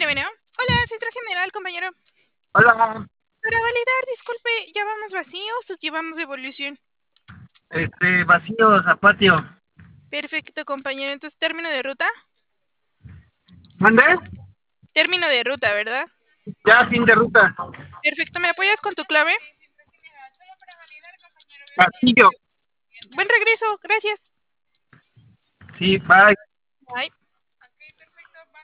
bueno. Hola, centro general, compañero. Hola, Para validar, disculpe, ¿ya vamos vacíos o llevamos evolución? vacíos a patio. Perfecto, compañero. Entonces, término de ruta. ¿Mande? Término de ruta, ¿verdad? Ya, fin de ruta. Perfecto, ¿me apoyas con tu clave? Castillo. Buen regreso, gracias. Sí, bye. Bye.